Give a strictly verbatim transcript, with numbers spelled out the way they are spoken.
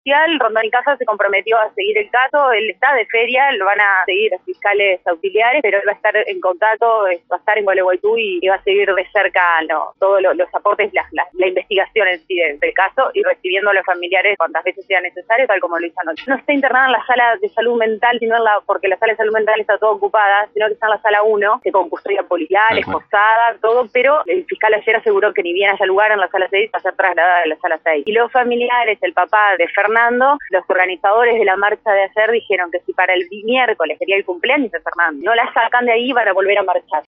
judicial. Rondón y Casa se comprometió a seguir el caso, él está de feria, lo van a seguir los fiscales auxiliares, pero él va a estar en contacto, va a estar en Gualeguaychú y va a seguir de cerca no, todos los, los aportes, la, la, la investigación en sí del, del caso y recibiendo a los familiares cuantas veces sea necesario, tal como lo hizo anoche. No está internada en la sala de salud mental, sino en la, porque la sala de salud mental está toda ocupada, sino que está en la sala uno, que con custodia policial, esposada, todo, pero el fiscal ayer aseguró que ni bien haya lugar en la sala seis, va a ser trasladada a la sala seis. Y los familiares, el papá de Fernando, los organizadores de la marcha de ayer dijeron que si para el miércoles sería el cumpleaños de Fernando, no la sacan de ahí para volver a marchar.